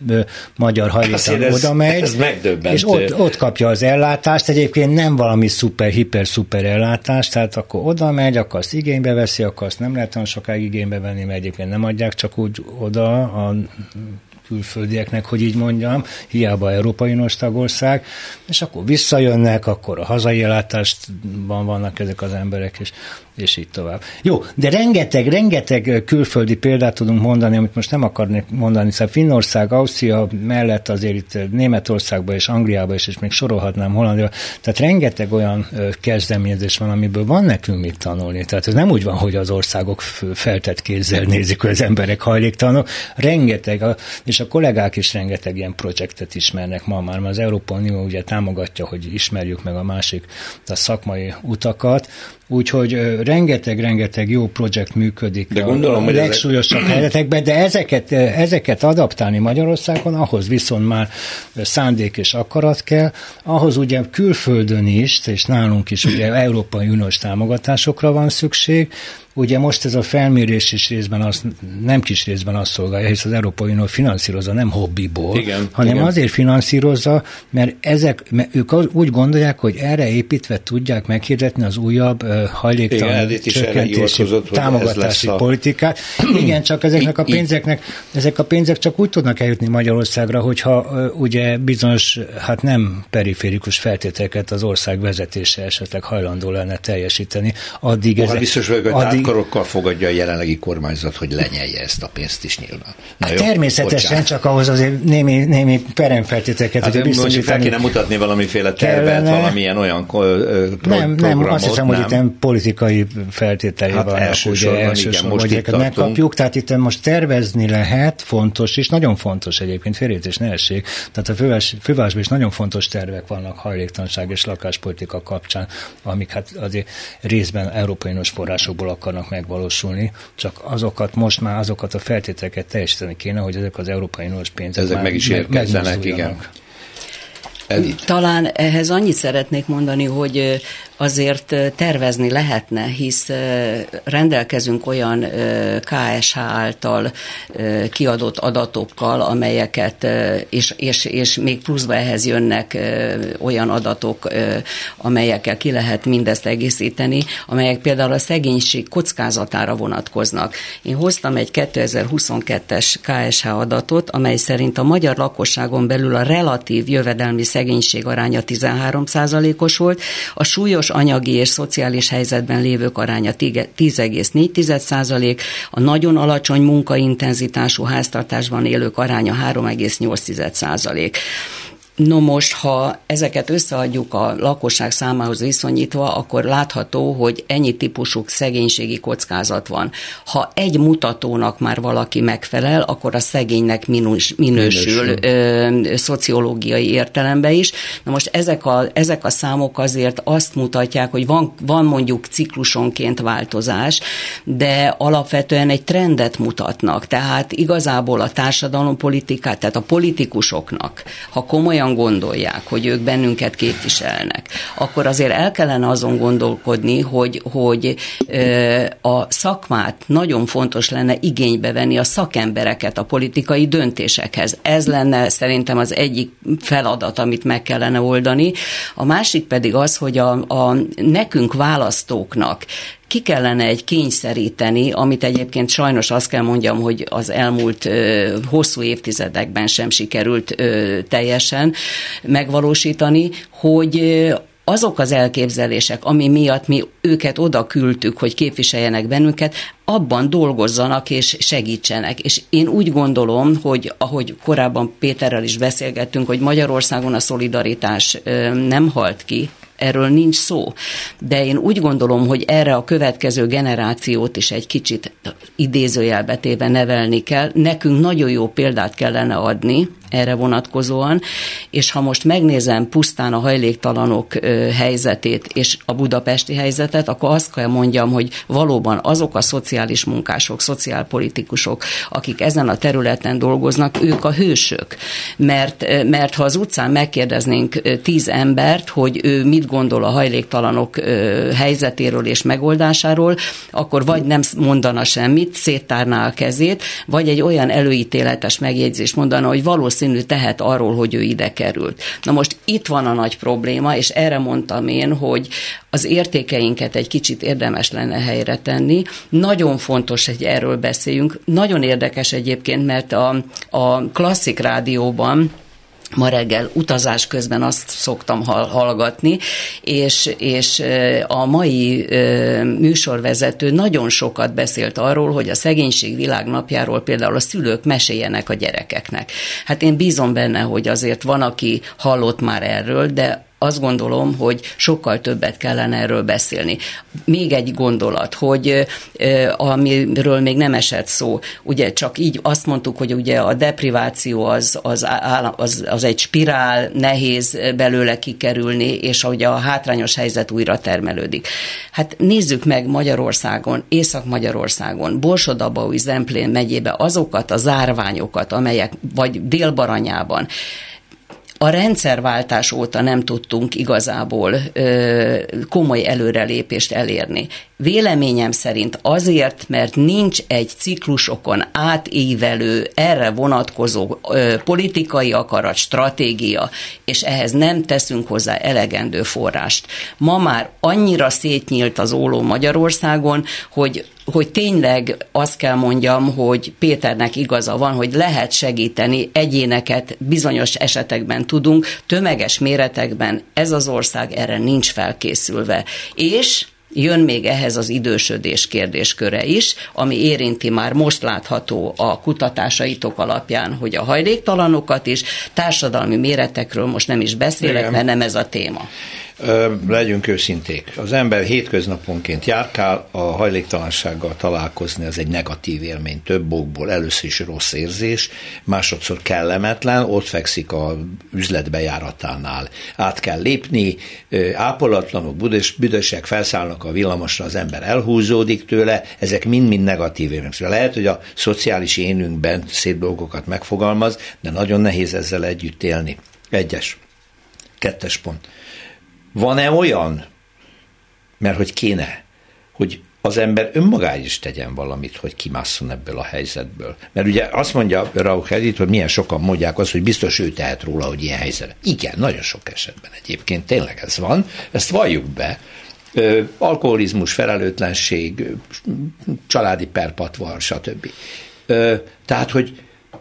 magyar hajléktalan oda megy, és ott kapja az ellátást, egyébként nem valami hiper-szuper ellátást, tehát akkor oda megy, akkor azt igénybe veszi, akkor azt nem lehet olyan sokáig igénybe venni, mert egyébként nem adják csak úgy oda a külföldieknek, hogy így mondjam, hiába Európai Uniós tagország, és akkor visszajönnek, akkor a hazai ellátásban vannak ezek az emberek, és így tovább. Jó, de rengeteg külföldi példát tudunk mondani, amit most nem akarnék mondani, szóval Finnország, Ausztria mellett azért itt Németországban és Angliában is, és még sorolhatnám Hollandiában, tehát rengeteg olyan kezdeményezés van, amiből van nekünk mit tanulni. Tehát ez nem úgy van, hogy az országok feltett kézzel nézik, hogy az emberek hajléktalanok. Rengeteg, és a kollégák is rengeteg ilyen projektet ismernek ma már, mert az Európai Unió ugye támogatja, hogy ismerjük meg a szakmai utakat, úgyhogy rengeteg jó projekt működik de gondolom, a legsúlyosabb helyzetekben, de ezeket adaptálni Magyarországon, ahhoz viszont már szándék és akarat kell, ahhoz ugye külföldön is, és nálunk is ugye Európai Uniós támogatásokra van szükség. Ugye most ez a felmérés is nem kis részben azt szolgálja, hisz az Európai Unió finanszírozza nem hobbiból, hanem azért finanszírozza, mert ők úgy gondolják, hogy erre építve tudják meghirdetni az újabb hajléktalan csökkentési támogatási politikát. Igen, csak ezek a pénzek csak úgy tudnak eljutni Magyarországra, hogyha ugye bizonyos, hát nem periférikus feltételeket az ország vezetése esetleg hajlandó lenne teljesíteni. Biztos vagyok, hogy tárkarokkal fogadja a jelenlegi kormányzat, hogy lenyelje ezt a pénzt is nyilván. Hát természetesen, csak ahhoz azért némi peremfeltételeket. Hát mondjuk fel kéne mutatni valamiféle tervet, valamilyen olyan programot. Nem, azt hiszem, hogy itt politikai feltételei vannak, elsősorban, hogy ezeket megkapjuk. Tehát itt most tervezni lehet, fontos, és nagyon fontos egyébként, félreértés ne essék. Tehát a fővárosban is nagyon fontos tervek vannak hajléktalanság és lakáspolitika kapcsán, amik hát azért részben európai uniós forrásokból akarnak megvalósulni, csak azokat a feltételeket teljesíteni kéne, hogy ezek az európai uniós pénzek ezek meg is érkezzenek, igen. Edith. Talán ehhez annyit szeretnék mondani, hogy azért tervezni lehetne, hisz rendelkezünk olyan KSH által kiadott adatokkal, amelyeket, és még pluszba ehhez jönnek olyan adatok, amelyekkel ki lehet mindezt egészíteni, amelyek például a szegénység kockázatára vonatkoznak. Én hoztam egy 2022-es KSH adatot, amely szerint a magyar lakosságon belül a relatív jövedelmi szegénység aránya 13%-os volt, a súlyos anyagi és szociális helyzetben lévők aránya 10,4%, a nagyon alacsony munkaintenzitású háztartásban élők aránya 3,8%. No most, ha ezeket összeadjuk a lakosság számához viszonyítva, akkor látható, hogy ennyi típusú szegénységi kockázat van. Ha egy mutatónak már valaki megfelel, akkor a szegénynek minősül szociológiai értelemben is. Na most ezek a számok azért azt mutatják, hogy van mondjuk ciklusonként változás, de alapvetően egy trendet mutatnak. Tehát igazából a társadalompolitikát, tehát a politikusoknak, ha komolyan gondolják, hogy ők bennünket képviselnek, akkor azért el kellene azon gondolkodni, hogy a szakmát nagyon fontos lenne igénybe venni, a szakembereket a politikai döntésekhez. Ez lenne szerintem az egyik feladat, amit meg kellene oldani. A másik pedig az, hogy a nekünk választóknak ki kellene egy kényszeríteni, amit egyébként sajnos azt kell mondjam, hogy az elmúlt hosszú évtizedekben sem sikerült teljesen megvalósítani, hogy azok az elképzelések, ami miatt mi őket oda küldtük, hogy képviseljenek bennünket, abban dolgozzanak és segítsenek. És én úgy gondolom, hogy ahogy korábban Péterrel is beszélgettünk, hogy Magyarországon a szolidaritás nem halt ki, erről nincs szó. De én úgy gondolom, hogy erre a következő generációt is egy kicsit idézőjelbetéve nevelni kell. Nekünk nagyon jó példát kellene adni erre vonatkozóan, és ha most megnézem pusztán a hajléktalanok helyzetét és a budapesti helyzetet, akkor azt kell mondjam, hogy valóban azok a szociális munkások, szociálpolitikusok, akik ezen a területen dolgoznak, ők a hősök. Mert ha az utcán megkérdeznénk 10 embert, hogy ő mit gondol a hajléktalanok helyzetéről és megoldásáról, akkor vagy nem mondana semmit, széttárná a kezét, vagy egy olyan előítéletes megjegyzés mondana, hogy valószínű tehet arról, hogy ő ide került. Na most itt van a nagy probléma, és erre mondtam én, hogy az értékeinket egy kicsit érdemes lenne helyre tenni. Nagyon fontos, hogy erről beszéljünk. Nagyon érdekes egyébként, mert a klasszik rádióban ma reggel utazás közben azt szoktam hallgatni, és a mai műsorvezető nagyon sokat beszélt arról, hogy a szegénység világnapjáról például a szülők meséljenek a gyerekeknek. Hát én bízom benne, hogy azért van, aki hallott már erről, de azt gondolom, hogy sokkal többet kellene erről beszélni. Még egy gondolat, hogy amiről még nem esett szó, ugye csak így azt mondtuk, hogy ugye a depriváció az egy spirál, nehéz belőle kikerülni, és hogy a hátrányos helyzet újra termelődik. Hát nézzük meg Magyarországon, Észak-Magyarországon, Borsod-Abaúj, Zemplén megyébe azokat a zárványokat, amelyek, vagy Dél-Baranyában, a rendszerváltás óta nem tudtunk igazából komoly előrelépést elérni. Véleményem szerint azért, mert nincs egy ciklusokon átívelő, erre vonatkozó politikai akarat, stratégia, és ehhez nem teszünk hozzá elegendő forrást. Ma már annyira szétnyílt az óló Magyarországon, hogy tényleg azt kell mondjam, hogy Péternek igaza van, hogy lehet segíteni egyéneket, bizonyos esetekben tudunk, tömeges méretekben ez az ország erre nincs felkészülve. És jön még ehhez az idősödés kérdésköre is, ami érinti már most látható a kutatásaitok alapján, hogy a hajléktalanokat is, társadalmi méretekről most nem is beszélek, igen, mert nem ez a téma. Legyünk őszinték. Az ember hétköznaponként járkál, a hajléktalansággal találkozni, az egy negatív élmény több okból. Először is rossz érzés, másodszor kellemetlen, ott fekszik a üzlet bejáratánál. Át kell lépni, ápolatlanok, büdösek felszállnak a villamosra, az ember elhúzódik tőle, ezek mind-mind negatív élmények. Lehet, hogy a szociális énünkben szép dolgokat megfogalmaz, de nagyon nehéz ezzel együtt élni. Egyes. 2. pont. Van-e olyan, mert hogy kéne, hogy az ember önmagáig is tegyen valamit, hogy kimásszon ebből a helyzetből. Mert ugye azt mondja Rauch Edith, hogy milyen sokan mondják azt, hogy biztos ő tehet róla, hogy ilyen helyzet. Igen, nagyon sok esetben egyébként tényleg ez van, ezt valljuk be. Alkoholizmus, felelőtlenség, családi perpatvar, stb. Tehát, hogy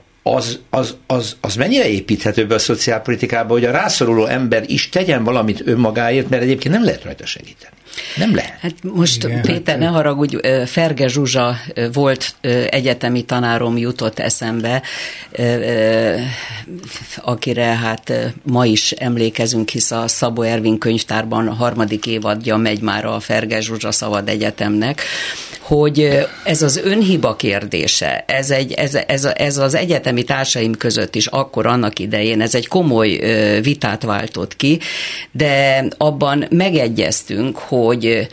az mennyire építhető be a szociálpolitikába, hogy a rászoruló ember is tegyen valamit önmagáért, mert egyébként nem lehet rajta segíteni. Nem lehet. Hát most, igen, Péter, ne haragudj, Ferge Zsuzsa volt egyetemi tanárom, jutott eszembe, akire hát ma is emlékezünk, hisz a Szabó Ervin könyvtárban a 3. évadja megy már a Ferge Zsuzsa Szabad Egyetemnek, hogy ez az önhiba kérdése, ez az egyetemi társaim között is akkor annak idején, ez egy komoly vitát váltott ki, de abban megegyeztünk, hogy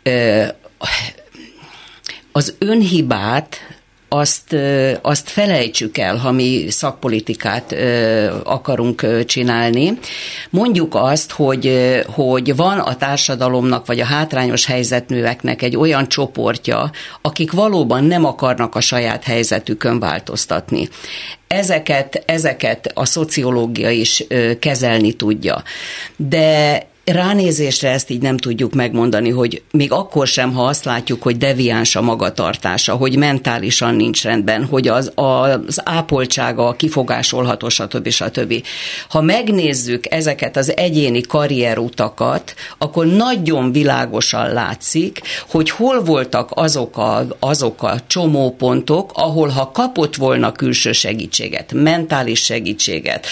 az önhibát azt felejtsük el, ha mi szakpolitikát akarunk csinálni. Mondjuk azt, hogy van a társadalomnak, vagy a hátrányos helyzetűeknek egy olyan csoportja, akik valóban nem akarnak a saját helyzetükön változtatni. Ezeket a szociológia is kezelni tudja. De ránézésre ezt így nem tudjuk megmondani, hogy még akkor sem, ha azt látjuk, hogy deviáns a magatartása, hogy mentálisan nincs rendben, hogy az ápoltsága kifogásolható, stb. Ha megnézzük ezeket az egyéni karrierutakat, akkor nagyon világosan látszik, hogy hol voltak azok a csomópontok, ahol ha kapott volna külső segítséget, mentális segítséget,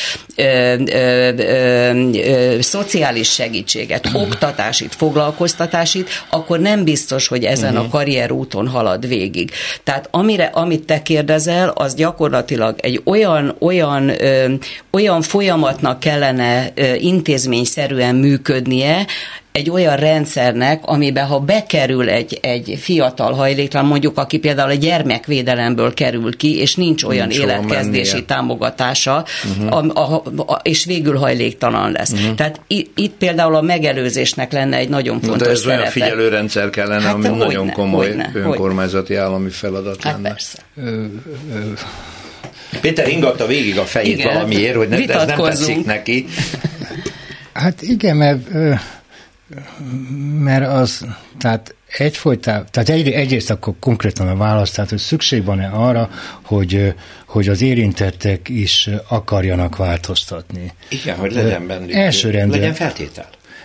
szociális segítséget, oktatásit, foglalkoztatásit, akkor nem biztos, hogy ezen a karrierúton halad végig. Tehát amit te kérdezel, az gyakorlatilag egy olyan folyamatnak kellene intézményszerűen működnie, egy olyan rendszernek, amiben ha bekerül egy fiatal hajléktalan, mondjuk aki például a gyermekvédelemből kerül ki, és nincs olyan életkezdési támogatása, és végül hajléktalan lesz. Tehát itt például a megelőzésnek lenne egy nagyon fontos szerepe. De ez olyan figyelőrendszer kellene, ami nagyon komoly önkormányzati állami feladat lenne. Persze. Péter ingatta végig a fejét valamiért, hogy ez nem tetszik neki. Hát igen, mert az, tehát egyfolytában, tehát egyrészt akkor konkrétan a válasz, tehát hogy szükség van-e arra, hogy az érintettek is akarjanak változtatni. Igen, hogy legyen bennük, legyen feltétel.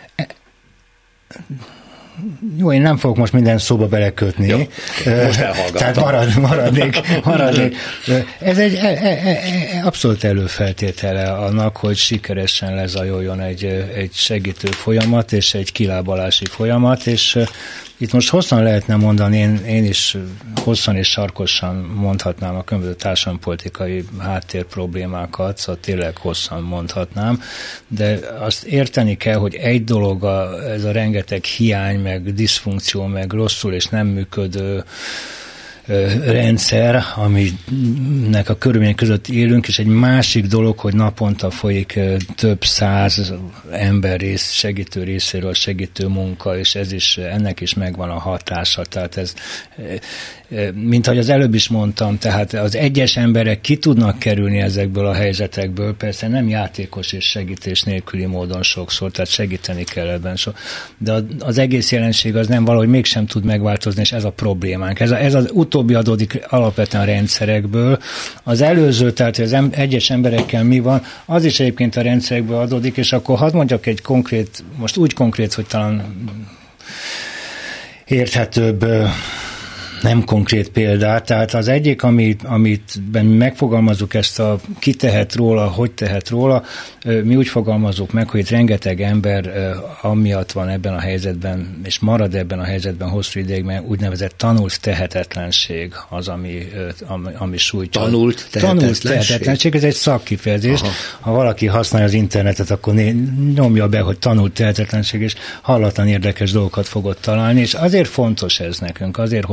Jó, én nem fogok most minden szóba belekötni. Jó, most elhallgatom. Tehát maradnék. Ez egy abszolút előfeltétele annak, hogy sikeresen lezajoljon egy segítő folyamat, és egy kilábalási folyamat, és itt most hosszan lehetne mondani, én is hosszan és sarkosan mondhatnám a különböző társadalompolitikai háttér problémákat, szóval tényleg hosszan mondhatnám, de azt érteni kell, hogy egy dolog ez a rengeteg hiány, meg diszfunkció, meg rosszul és nem működő rendszer, aminek a körülmények között élünk, és egy másik dolog, hogy naponta folyik több száz ember segítő részéről segítő munka, és ennek is megvan a hatása. Tehát ez, mint ahogy az előbb is mondtam, tehát az egyes emberek ki tudnak kerülni ezekből a helyzetekből, persze nem játékos és segítés nélküli módon sokszor, tehát segíteni kell ebben. De az egész jelenség az nem valahogy mégsem tud megváltozni, és ez a problémánk. Ez az utóbbi adódik alapvetően a rendszerekből. Az előző, tehát az egyes emberekkel mi van, az is egyébként a rendszerekből adódik, és akkor hadd mondjak egy konkrét, most úgy konkrét, hogy talán érthetőbb, nem konkrét példát, tehát az egyik, amitben megfogalmazzuk ezt a ki tehet róla, hogy tehet róla, mi úgy fogalmazzuk meg, hogy itt rengeteg ember amiatt van ebben a helyzetben, és marad ebben a helyzetben hosszú ideig, mert úgynevezett tanult tehetetlenség az, ami sújtja. Tanult tehetetlenség, ez egy szakkifejezés. Ha valaki használja az internetet, akkor nyomja be, hogy tanult tehetetlenség, és hallatlan érdekes dolgokat fogod találni, és azért fontos ez nekünk, azért hozom ide,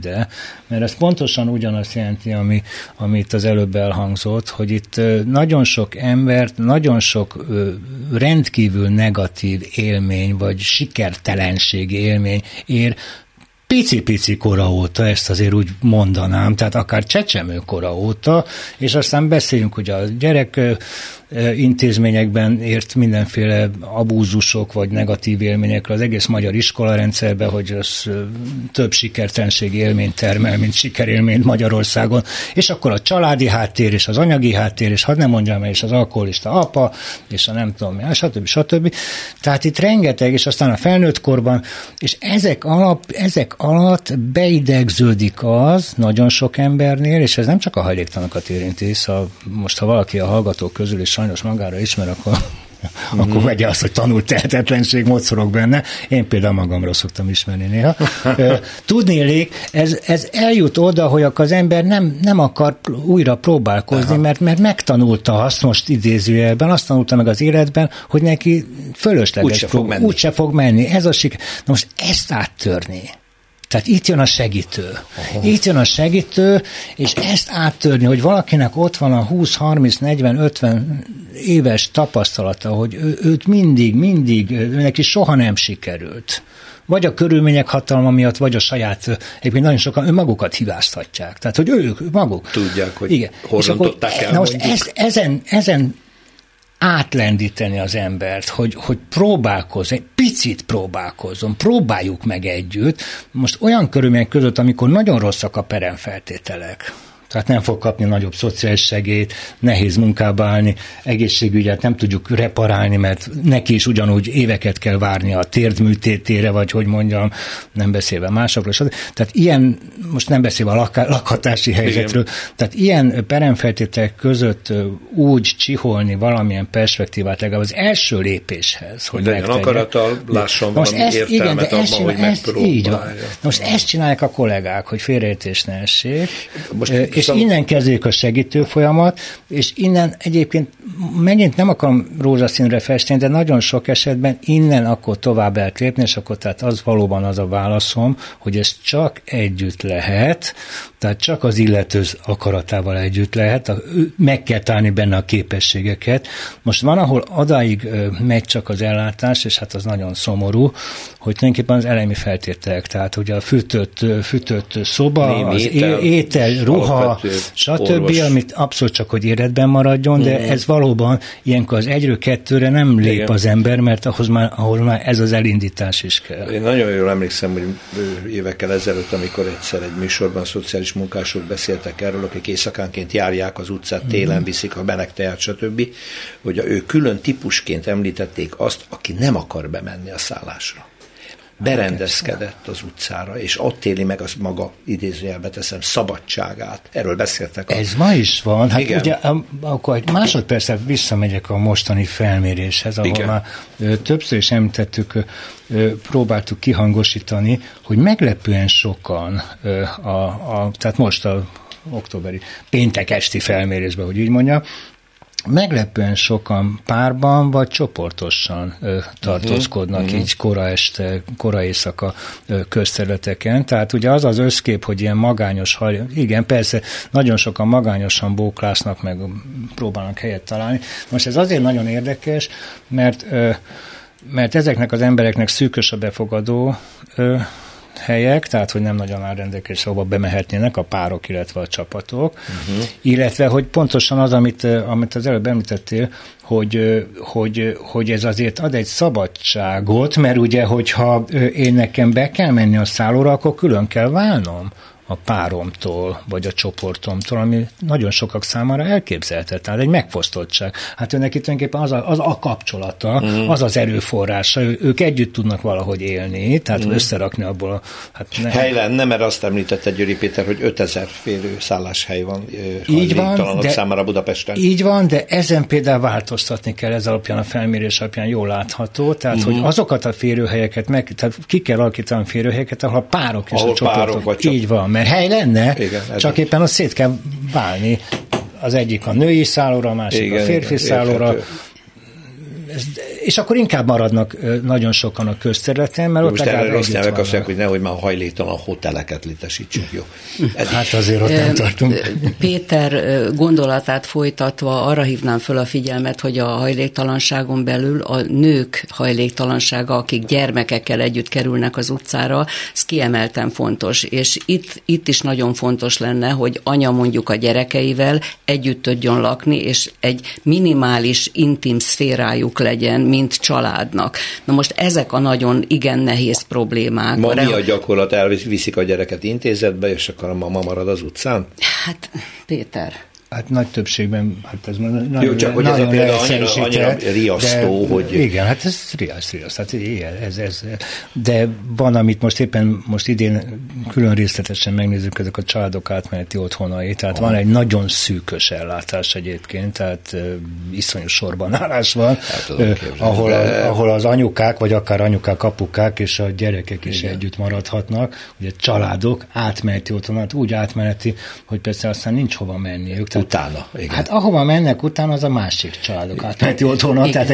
ide, mert ez pontosan ugyanazt jelenti, amit az előbb elhangzott, hogy itt nagyon sok embert, nagyon sok rendkívül negatív élmény, vagy sikertelenségi élmény ér pici-pici kora óta, ezt azért úgy mondanám, tehát akár csecsemő kora óta, és aztán beszéljünk, hogy a gyerek intézményekben ért mindenféle abúzusok vagy negatív élményekről az egész magyar iskolarendszerben, hogy az több sikertelenségi élményt termel, mint sikerélményt Magyarországon, és akkor a családi háttér, és az anyagi háttér, és hadd nem mondjam el, és az alkoholista apa, és a nem tudom, stb. Tehát itt rengeteg, és aztán a felnőtt korban, és ezek alatt beidegződik az nagyon sok embernél, és ez nem csak a hajléktalanokat érinti, hisz most ha valaki a hallgatók közül is sajnos magára ismer, akkor vegye azt, hogy tanult tehetetlenség, mocorog benne. Én például magamra szoktam ismerni néha. Tudnélik, ez eljut oda, hogy az ember nem akar újra próbálkozni, mert megtanulta azt, most idézőjelben, azt tanulta meg az életben, hogy neki fölösleges úgyse fog menni. Ez a siker. Na most ezt áttörni. Tehát itt jön a segítő. Itt jön a segítő, és ezt áttörni, hogy valakinek ott van a 20, 30, 40, 50 éves tapasztalata, hogy őt mindig, neki soha nem sikerült. Vagy a körülmények hatalma miatt, vagy a saját, egyébként nagyon sokan önmagukat hibáztatják. Tehát, hogy ők maguk. Tudják, hogy hordantották el. Na most ezen átlendíteni az embert, hogy próbálkozzon, egy picit próbálkozzon, próbáljuk meg együtt, most olyan körülmények között, amikor nagyon rosszak a peremfeltételek, tehát nem fog kapni nagyobb szociális segélyt, nehéz munkába állni, egészségügyet nem tudjuk reparálni, mert neki is ugyanúgy éveket kell várni a térdműtétére, vagy hogy mondjam, nem beszélve másokról. Tehát ilyen, most nem beszélve a lakhatási helyzetről, igen. Tehát ilyen peremfeltételek között úgy csiholni valamilyen perspektívát legalább az első lépéshez, hogy legyen akarattal, lásson valami értelmet abban, hogy megpróbálja. Most ezt csinálják a kollégák, hogy félreértés ne essék, és innen kezdődik a segítő folyamat, és innen egyébként megint nem akarom rózsaszínre festeni, de nagyon sok esetben innen akkor tovább lehet lépni, és akkor tehát az valóban az a válaszom, hogy ez csak együtt lehet, tehát csak az illető akaratával együtt lehet, meg kell találni benne a képességeket. Most van, ahol odáig megy csak az ellátás, és hát az nagyon szomorú, hogy tulajdonképpen az elemi feltételek, tehát ugye a fűtött szoba, az étel, ruha, stb., amit abszolút csak, hogy életben maradjon, de ez valóban ilyenkor az 1-2-re nem lép igen. az ember, mert ahol már ez az elindítás is kell. Én nagyon jól emlékszem, hogy évekkel ezelőtt, amikor egyszer egy műsorban szociális munkások beszéltek erről, akik éjszakánként járják az utcát, télen viszik a meleg teát, stb., hogy ő külön típusként említették azt, aki nem akar bemenni a szállásra. Berendezkedett az utcára, és ott éli meg az maga, idézőjelbe teszem, szabadságát. Erről beszéltek. Ez ma is van. Hát igen. Ugye, akkor egy másodpercet visszamegyek a mostani felméréshez, ahol igen. már többször is említettük, próbáltuk kihangosítani, hogy meglepően sokan, tehát most a októberi péntek esti felmérésben, hogy így mondjam, meglepően sokan párban vagy csoportosan tartózkodnak így kora este, kora éjszaka közterületeken. Tehát ugye az az összkép, hogy ilyen magányos, igen, persze, nagyon sokan magányosan bóklásznak, meg próbálnak helyet találni. Most ez azért nagyon érdekes, mert ezeknek az embereknek szűkös a befogadó helyek, tehát hogy nem nagyon áll rendelkezésre, ahova bemehetnének a párok, illetve a csapatok, illetve hogy pontosan az, amit az előbb említettél, hogy ez azért ad egy szabadságot, mert ugye, hogyha én nekem be kell menni a szállóra, akkor külön kell válnom a páromtól, vagy a csoportomtól, ami nagyon sokak számára elképzelhető, tehát egy megfosztottság. Hát őnek itt tulajdonképpen az a kapcsolata, az az erőforrása, ők együtt tudnak valahogy élni, tehát összerakni abból hely lenne, mert azt említette Győri Péter, hogy 5000 férő szálláshely van hajléktalanok számára Budapesten. Így van, de ezen például változtatni kell, ez alapján a felmérés alapján jól látható, tehát hogy azokat a férőhelyeket tehát ki kell alakítani férőhelyeket, ahol a párok és a csoportok. Így van, mert hely lenne, igen, csak éppen azt szét kell válni. Az egyik a női szállóra, a másik igen, a férfi szállóra. és akkor inkább maradnak nagyon sokan a közterületen, mert most erre rossz nyelvek azt mondják, hogy nehogy már hajléktalan hoteleket létesítsünk, jó. Hát azért ott nem tartunk. Péter gondolatát folytatva arra hívnám föl a figyelmet, hogy a hajléktalanságon belül a nők hajléktalansága, akik gyermekekkel együtt kerülnek az utcára, ez kiemelten fontos, és itt is nagyon fontos lenne, hogy anya mondjuk a gyerekeivel együtt tudjon lakni, és egy minimális intim szférájuk legyen, mint családnak. Na most ezek a nagyon igen nehéz problémák. Ma mi a gyakorlat? Elviszik a gyereket intézetbe, és akkor a mama marad az utcán? Hát, Péter... Hát nagy többségben, hát ez nagyon, jó, csak hogy ez a példa annyira riasztó, hogy... Igen, hát ez riaszt. Hát ez. De van, amit most idén külön részletesen megnézzük, ezek a családok átmeneti otthonai, tehát van egy nagyon szűkös ellátás egyébként, tehát iszonyú sorbanállás van, ahol az anyukák, vagy akár anyukák, apukák és a gyerekek is együtt maradhatnak, ugye családok átmeneti otthonat, úgy átmeneti, hogy persze aztán nincs hova menniük. Utána, igen. Hát ahova mennek utána, az a másik családok átmeneti otthona, tehát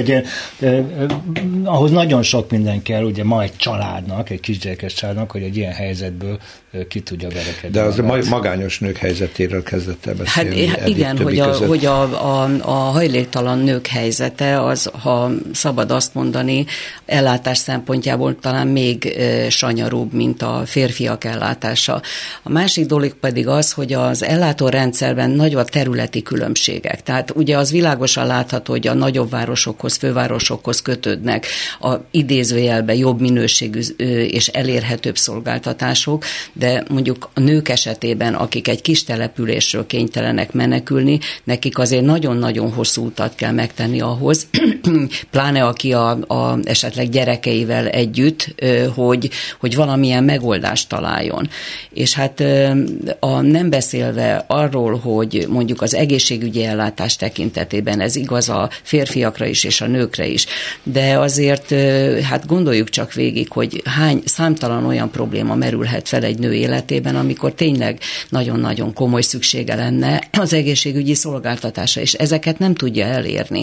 ahhoz nagyon sok minden kell, ugye ma egy családnak, egy kisgyerekes családnak, hogy egy ilyen helyzetből ki tudja verekedni. De az a magányos nők helyzetéről kezdett el beszélni. Hát igen, hogy a hajléktalan nők helyzete, az, ha szabad azt mondani, ellátás szempontjából talán még sanyarúbb, mint a férfiak ellátása. A másik dolog pedig az, hogy az ellátórendszerben nagy a területi különbségek. Tehát ugye az világosan látható, hogy a nagyobb városokhoz, fővárosokhoz kötődnek a idézőjelben jobb minőségű és elérhetőbb szolgáltatások, de mondjuk a nők esetében, akik egy kis településről kénytelenek menekülni, nekik azért nagyon-nagyon hosszú utat kell megtenni ahhoz, pláne aki esetleg gyerekeivel együtt, hogy valamilyen megoldást találjon. És hát nem beszélve arról, hogy mondjuk az egészségügyi ellátás tekintetében ez igaz a férfiakra is és a nőkre is, de azért hát gondoljuk csak végig, hogy számtalan olyan probléma merülhet fel egy nő életében, amikor tényleg nagyon-nagyon komoly szüksége lenne az egészségügyi szolgáltatása, és ezeket nem tudja elérni.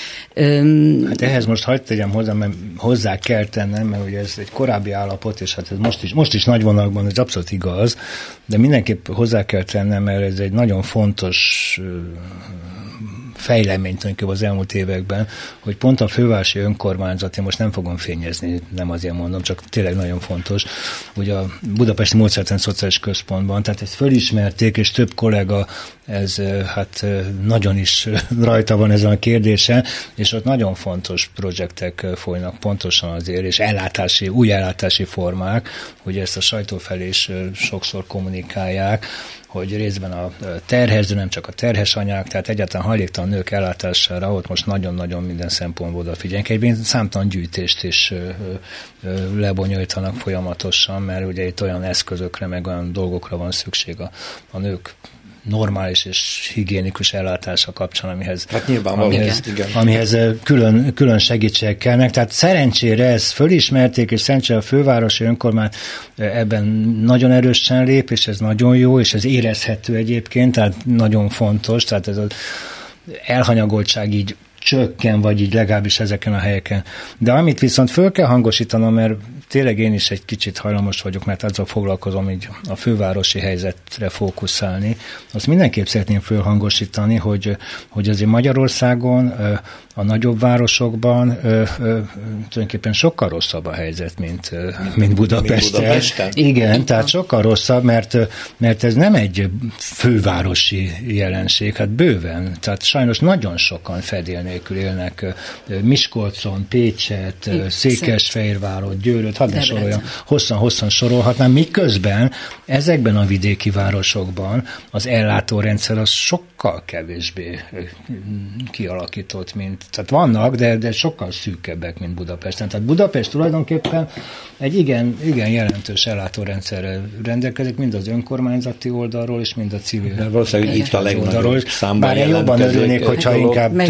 Hát ehhez most hagyd tegyem hozzá, mert hozzá kell tennem, mert ugye ez egy korábbi állapot, és hát ez most is nagy vonalakban ez abszolút igaz, de mindenképp hozzá kell tennem, mert ez egy nagyon fontos fejleményt tulajdonképpen az elmúlt években, hogy pont a fővárosi önkormányzat, én most nem fogom fényezni, nem azért mondom, csak tényleg nagyon fontos, hogy a Budapesti Módszertani Szociális Központban, tehát ezt fölismerték, és több kollega ez hát nagyon is rajta van ezen a kérdésen, és ott nagyon fontos projektek folynak pontosan azért, és új ellátási formák, hogy ezt a sajtó felé is sokszor kommunikálják, hogy részben a terhes, de nem csak a terhes anyák, tehát egyáltalán hajléktalan nők ellátására ott most nagyon-nagyon minden szempontból odafigyelnek. Egyébként számtalan gyűjtést is lebonyolítanak folyamatosan, mert ugye itt olyan eszközökre, meg olyan dolgokra van szükség a nők normális és higiénikus ellátása kapcsán, amihez külön segítségek kellnek. Tehát szerencsére ezt fölismerték, és szerencsére a fővárosi önkormányzat ebben nagyon erősen lép, és ez nagyon jó, és ez érezhető egyébként, tehát nagyon fontos, tehát ez az elhanyagoltság így csökken, vagy így legalábbis ezeken a helyeken. De amit viszont föl kell hangosítanom, mert tényleg én is egy kicsit hajlamos vagyok, mert azzal foglalkozom így a fővárosi helyzetre fókuszálni, azt mindenképp szeretném fölhangosítani, hogy azért Magyarországon a nagyobb városokban tulajdonképpen sokkal rosszabb a helyzet, mint Budapesten. Igen, tehát sokkal rosszabb, mert ez nem egy fővárosi jelenség, hát bőven. Tehát sajnos nagyon sokan fedél nélkül élnek Miskolcon, Pécset, Székesfehérvárot, Győröt, hadd ne soroljam, hosszan sorolhatnám, miközben ezekben a vidéki városokban az ellátórendszer az sokkal kevésbé kialakított, tehát vannak, de sokkal szűkebbek, mint Budapesten. Tehát Budapest tulajdonképpen egy igen jelentős ellátórendszerrel rendelkezik, mind az önkormányzati oldalról, és mind a civil valószínűleg itt a legnagyobb számban bár én jobban örülnék, hogyha inkább több szociális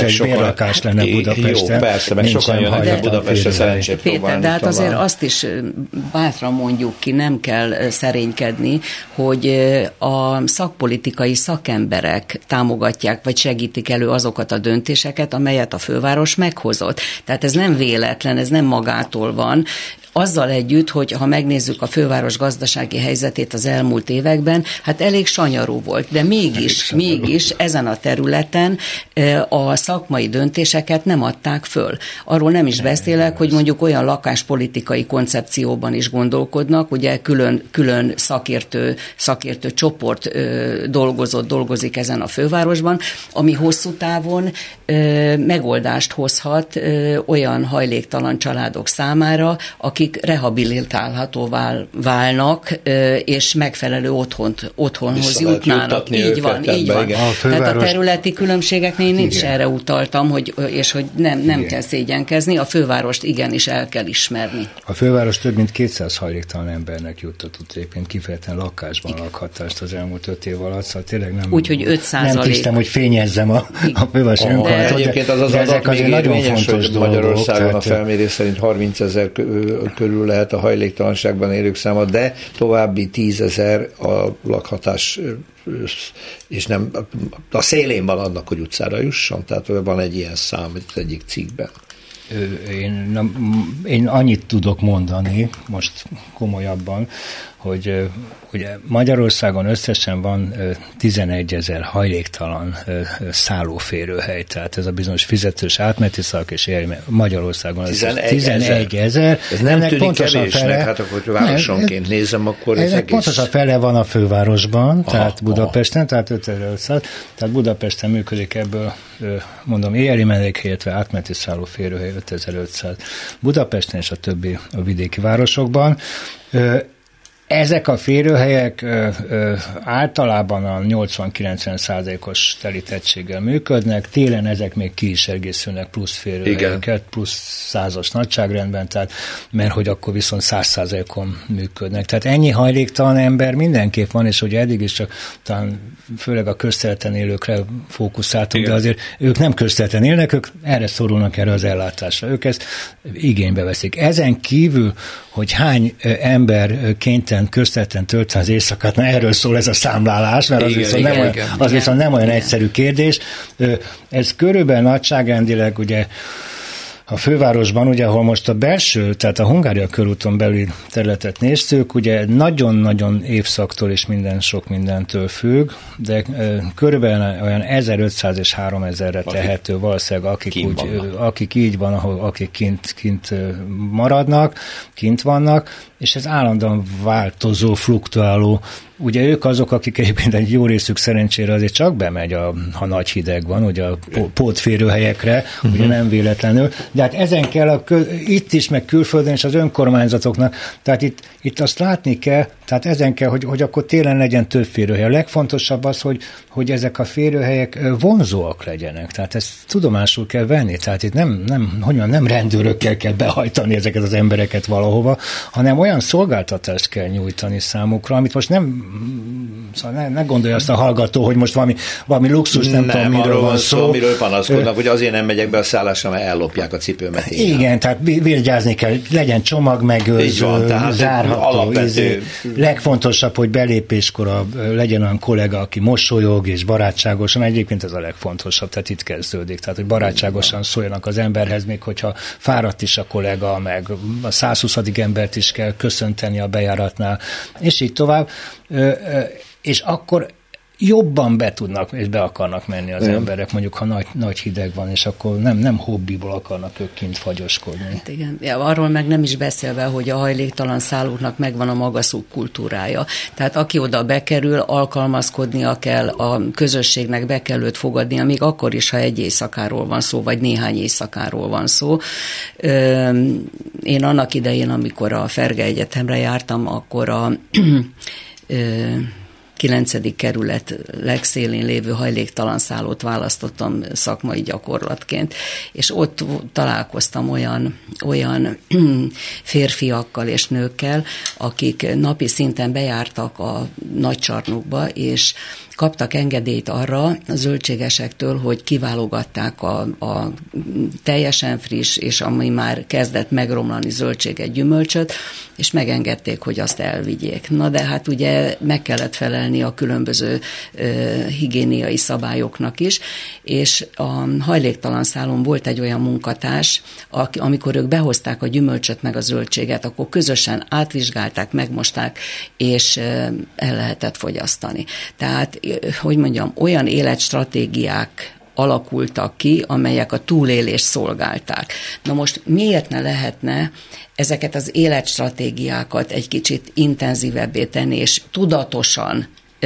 egy bérlakás lenne Budapesten. Jó, persze, meg sokan jönnek Budapestre szerencsét próbálni. De hát azért azt is bátran mondjuk ki, nem kell szerénykedni, hogy a szakpolitikai szakemberek támogatják, vagy segítik elő azokat a döntéseket, amelyet a főváros meghozott. Tehát ez nem véletlen, ez nem magától van. Azzal együtt, hogy ha megnézzük a főváros gazdasági helyzetét az elmúlt években, hát elég sanyarú volt, de mégis ezen a területen a szakmai döntéseket nem adták föl. Arról nem is beszélek, hogy mondjuk olyan lakáspolitikai koncepcióban is gondolkodnak, ugye külön szakértő csoport dolgozik ezen a fővárosban, ami hosszú távon megoldást hozhat olyan hajléktalan családok számára, akik rehabilitálhatóvá válnak, és megfelelő otthonhoz jutnának. Így van. Tehát a területi különbségeknél nincs erre utaltam, hogy nem kell szégyenkezni, a fővárost igenis el kell ismerni. A főváros több mint 200 hajléktalan embernek juttatott éppen kifejezetten lakásban lakhatást az elmúlt 5 év alatt, szóval tényleg nem... Úgyhogy 5%. Nem tisztem, hogy fényezzem a fővárosi önkormányzatot. Egyébként az adat még érvényes, hogy Magyarországon a felmérés szerint 30 000 körül lehet a hajléktalanságban élők száma, de további 10 000 a lakhatás, és nem a szélén van annak, hogy utcára jusson, tehát van egy ilyen szám az egyik cikkben. Én annyit tudok mondani, most komolyabban, hogy ugye Magyarországon összesen van 11 000 hajléktalan szállóférőhely, tehát ez a bizonyos fizetős átmeneti szak, és Magyarországon 11 000. Ez nem tűnik kevésnek, hát akkor városonként nézem, akkor ez egész... Pontosan fele van a fővárosban, tehát Budapesten, tehát 5500, tehát Budapesten működik ebből, mondom, éjjeli menedékhely, illetve átmeneti szállóférőhely 5500. Budapesten és a többi a vidéki városokban. Ezek a férőhelyek általában a 80-90%-os telítettséggel működnek, télen ezek még ki is egészülnek plusz férőhelyeket, plusz 100-as nagyságrendben, tehát, mert hogy akkor viszont 100%-on működnek. Tehát ennyi hajléktalan ember mindenképp van, és hogy eddig is csak talán főleg a közterületen élőkre fókuszáltunk, de azért ők nem közterületen élnek, ők erre szorulnak, erre az ellátásra. Ők ezt igénybe veszik. Ezen kívül, hogy hány ember kénytelen közterületen tölteni az éjszakát, na erről szól ez a számlálás, mert az viszont nem olyan egyszerű kérdés. Ez körülbelül nagyságrendileg ugye a fővárosban, ugye, ahol most a belső, tehát a Hungária körúton belüli területet néztük, ugye nagyon-nagyon évszaktól és sok mindentől függ, de körülbelül olyan 1500 és 3000-re tehető valószínűleg, akik így van, akik kint maradnak, kint vannak, és ez állandóan változó, fluktuáló. Ugye ők azok, akik egyébként egy jó részük szerencsére azért csak bemegy, ha nagy hideg van, ugye a pótférőhelyekre, ugye nem véletlenül. De hát ezen kell itt is, meg külföldön is az önkormányzatoknak, tehát itt azt látni kell, tehát ezen kell, hogy akkor télen legyen több férőhely. A legfontosabb az, hogy ezek a férőhelyek vonzóak legyenek. Tehát ezt tudomásul kell venni. Tehát itt nem rendőrökkel kell behajtani ezeket az embereket valahova, hanem olyan szolgáltatást kell nyújtani számukra, amit most szóval ne gondolja azt a hallgató, hogy most valami luxus, nem tudom, miről van szó. Miről panaszkodnak, hogy azért nem megyek be a szállásra, mert ellopják a cipőmet. Igen, tehát vigyázni kell, legyen csomagmegőrző, zárható. Legfontosabb, hogy belépéskor legyen olyan kollega, aki mosolyog és barátságosan, egyébként ez a legfontosabb, tehát itt kezdődik, tehát hogy barátságosan szóljanak az emberhez, még hogyha fáradt is a kollega, meg a 120. embert is kell köszönteni a bejáratnál, és így tovább, és akkor jobban be tudnak és be akarnak menni az emberek, mondjuk ha nagy hideg van, és akkor nem hobbiból akarnak ők kint fagyoskodni. Hát igen. Ja, arról meg nem is beszélve, hogy a hajléktalan szállóknak megvan a maga szubkultúrája. Tehát aki oda bekerül, alkalmazkodnia kell, a közösségnek be kell őt fogadnia, még akkor is, ha egy éjszakáról van szó, vagy néhány éjszakáról van szó. Én annak idején, amikor a Ferge Egyetemre jártam, akkor a 9. kerület legszélén lévő hajléktalan szállót választottam szakmai gyakorlatként, és ott találkoztam olyan férfiakkal és nőkkel, akik napi szinten bejártak a Nagycsarnokba, és kaptak engedélyt arra a zöldségesektől, hogy kiválogatták a teljesen friss, és ami már kezdett megromlani zöldséget, gyümölcsöt, és megengedték, hogy azt elvigyék. Na de hát ugye meg kellett felelni a különböző higiéniai szabályoknak is, és a hajléktalan szálon volt egy olyan munkatárs, amikor ők behozták a gyümölcsöt meg a zöldséget, akkor közösen átvizsgálták, megmosták, és el lehetett fogyasztani. Tehát, hogy mondjam, olyan életstratégiák alakultak ki, amelyek a túlélést szolgálták. Na most miért ne lehetne ezeket az életstratégiákat egy kicsit intenzívebbé tenni, és tudatosan,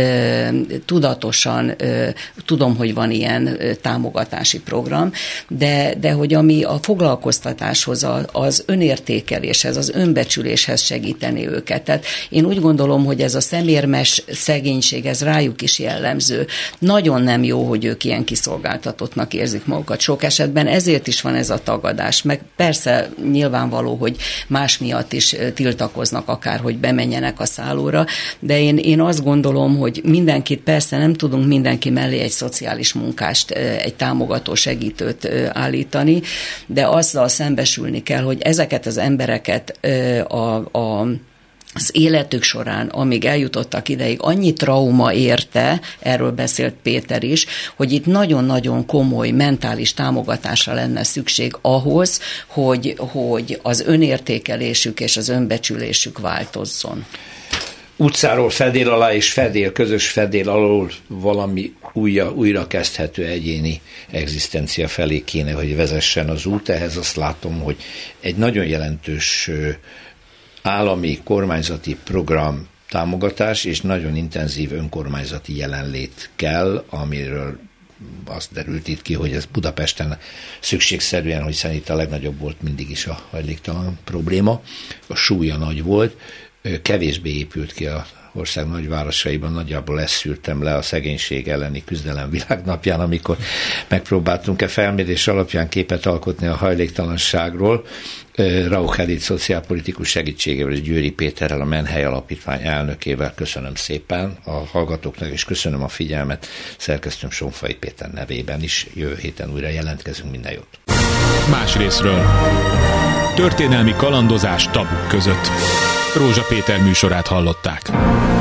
tudom, hogy van ilyen támogatási program, de hogy ami a foglalkoztatáshoz, az önértékeléshez, az önbecsüléshez segíteni őket. Tehát én úgy gondolom, hogy ez a szemérmes szegénység, ez rájuk is jellemző. Nagyon nem jó, hogy ők ilyen kiszolgáltatottnak érzik magukat sok esetben, ezért is van ez a tagadás. Meg persze nyilvánvaló, hogy más miatt is tiltakoznak akár, hogy bemenjenek a szállóra, de én azt gondolom, hogy mindenkit, persze nem tudunk mindenki mellé egy szociális munkást, egy támogató segítőt állítani, de azzal szembesülni kell, hogy ezeket az embereket az életük során, amíg eljutottak ideig, annyi trauma érte, erről beszélt Péter is, hogy itt nagyon-nagyon komoly mentális támogatásra lenne szükség ahhoz, hogy az önértékelésük és az önbecsülésük változzon. Utcáról fedél alá és közös fedél alól valami újra kezdhető egyéni egzisztencia felé kéne, hogy vezessen az út. Ehhez azt látom, hogy egy nagyon jelentős állami kormányzati program támogatás és nagyon intenzív önkormányzati jelenlét kell, amiről azt derült itt ki, hogy ez Budapesten szükségszerűen, hiszen itt a legnagyobb volt mindig is a hajléktalan probléma, a súlya nagy volt, kevésbé épült ki a ország nagyvárosaiban, nagyjából ezt szűrtem le a szegénység elleni küzdelem világnapján, amikor megpróbáltunk felmérés alapján képet alkotni a hajléktalanságról. Rauch Edith szociálpolitikus segítségével és Győri Péterrel, a Menhely Alapítvány elnökével. Köszönöm szépen a hallgatóknak, és köszönöm a figyelmet. Szerkesztőm Sonfai Péter nevében is. Jövő héten újra jelentkezünk, minden jót. Más részről. Történelmi kalandozás tabuk között. Rózsa Péter műsorát hallották.